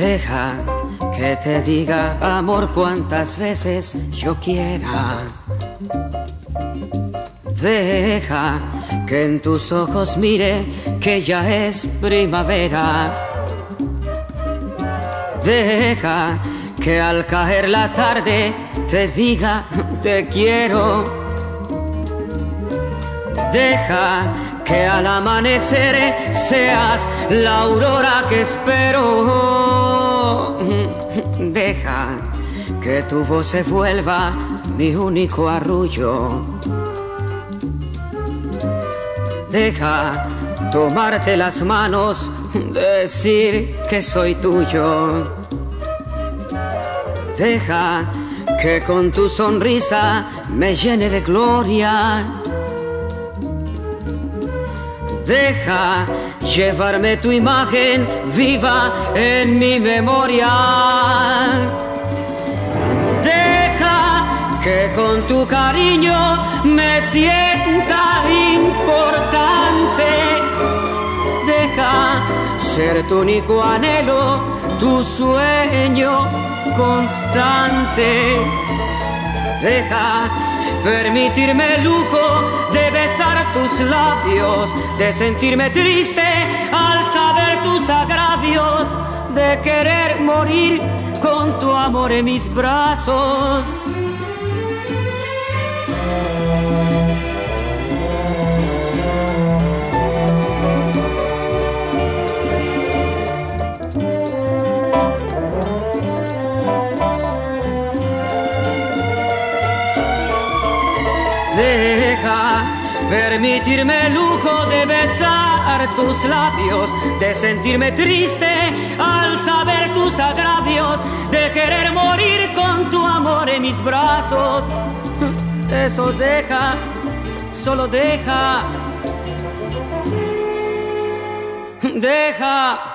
Deja que te diga, amor, cuantas veces yo quiera. Deja que en tus ojos mire que ya es primavera. Deja que al caer la tarde te diga te quiero. Deja que al amanecer seas la aurora que espero. Deja que tu voz se vuelva mi único arrullo. Deja tomarte las manos, decir que soy tuyo. Deja que con tu sonrisa me llene de gloria. Deja llevarme tu imagen viva en mi memoria. Deja que con tu cariño me sienta importante. Deja ser tu único anhelo, tu sueño constante. Deja permitirme el lujo de besar tus labios, de sentirme triste al saber tus agravios, de querer morir con tu amor en mis brazos. Deja permitirme el lujo de besar tus labios, de sentirme triste al saber tus agravios, de querer morir con tu amor en mis brazos. Eso deja, solo deja. Deja